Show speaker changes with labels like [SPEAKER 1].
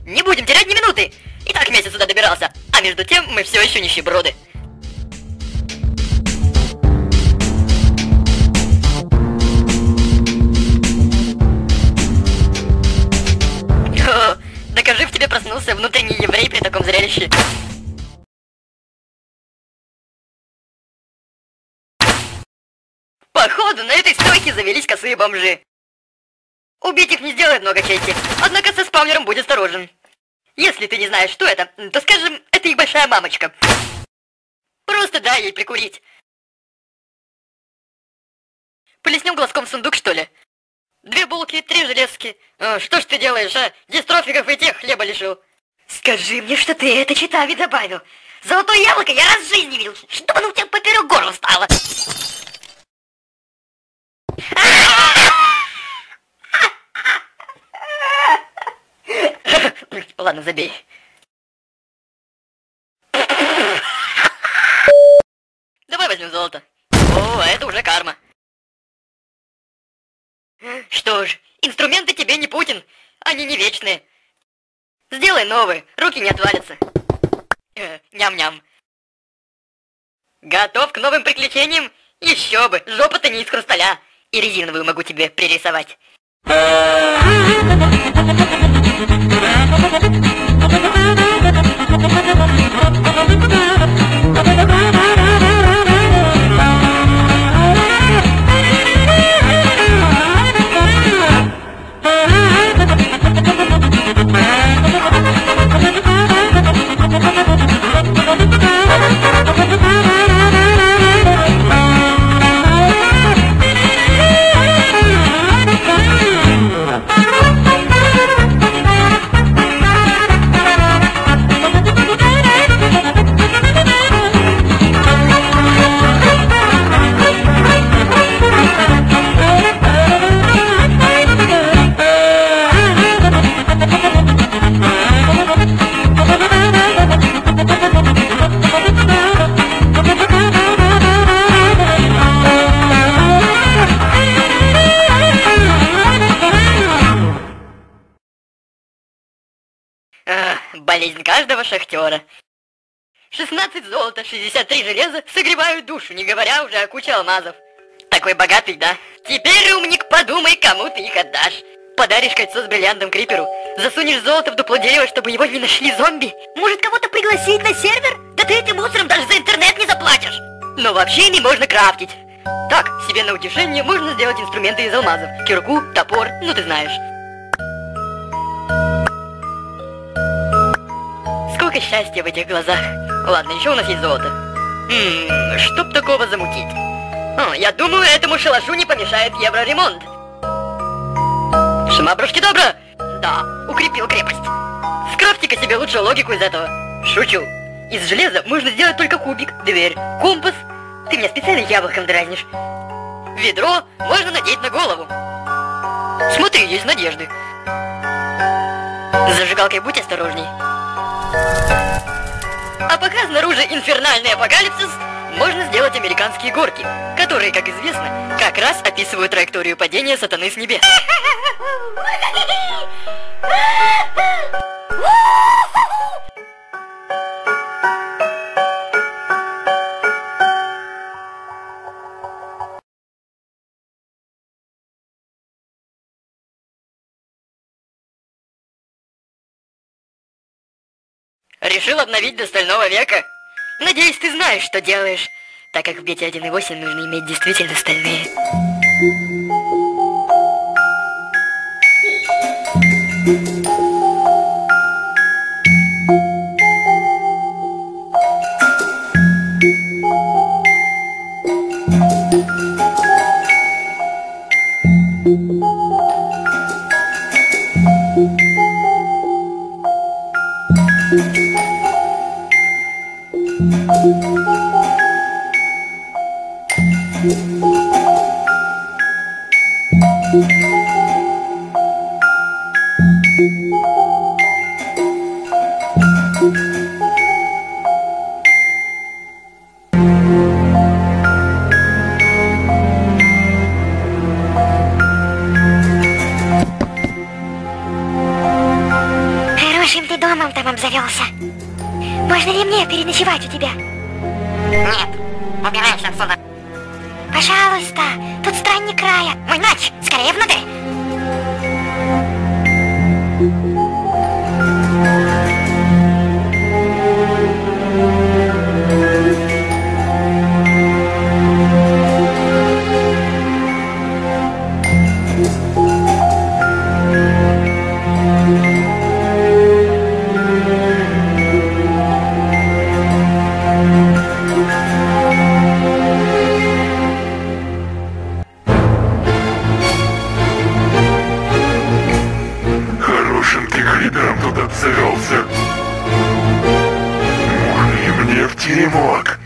[SPEAKER 1] Не будем терять ни минуты! И так месяц сюда добирался, а между тем мы все еще нищеброды. О, докажи, в тебе проснулся внутренний еврей при таком зрелище. Походу, на этой стройке завелись косые бомжи. Убить их не сделает много чести, однако со спаунером будь осторожен. Если ты не знаешь, что это, то скажем, это их большая мамочка. Просто дай ей прикурить. Плеснем глазком в сундук, что ли? 2 булки, 3 железки. Что ж ты делаешь, а? Дистрофиков и тех хлеба лишил. Скажи мне, что ты это читави добавил. Золотое яблоко я раз в жизни видел, чтобы оно у тебя поперек горла стало. Ладно, забей. Давай возьмем золото. О, это уже карма. Что ж, инструменты тебе не Путин. Они не вечные. Сделай новые, руки не отвалятся. Ням-ням. Готов к новым приключениям? Еще бы, жопа-то не из хрусталя. И резиновую могу тебе пририсовать. Болезнь каждого шахтера. 16 золота, 63 железа согревают душу, не говоря уже о куче алмазов. Такой богатый, да? Теперь, умник, подумай, кому ты их отдашь. Подаришь кольцо с бриллиантом Криперу, засунешь золото в дупло дерева, чтобы его не нашли зомби. Может, кого-то пригласить на сервер? Да ты этим мусором даже за интернет не заплатишь. Но вообще ими можно крафтить. Так, себе на утешение можно сделать инструменты из алмазов. Кирку, топор, ну ты знаешь. Сколько счастья в этих глазах. Ладно, еще у нас есть золото. Чтоб такого замутить? Я думаю, этому шалашу не помешает евроремонт. Шамабрушки-добро! Да, укрепил крепость. Скрафти-ка себе лучше логику из этого. Шучу. Из железа можно сделать только кубик, дверь, компас. Ты меня специально яблоком дразнишь. Ведро можно надеть на голову. Смотри, есть надежды. С зажигалкой будь осторожней. А пока снаружи инфернальный апокалипсис, можно сделать американские горки, которые, как известно, как раз описывают траекторию падения сатаны с небес. Решил обновить до стального века? Надеюсь, ты знаешь, что делаешь, так как в бете 1.8 нужно иметь действительно стальные.
[SPEAKER 2] домом там обзавелся. Можно ли мне переночевать у тебя?
[SPEAKER 1] Нет, убирайся отсюда.
[SPEAKER 2] Пожалуйста, тут странник рая. Мой ночь, скорее внутрь.
[SPEAKER 3] Хорошим ты грибам тут обзавелся. Можно и мне в теремок.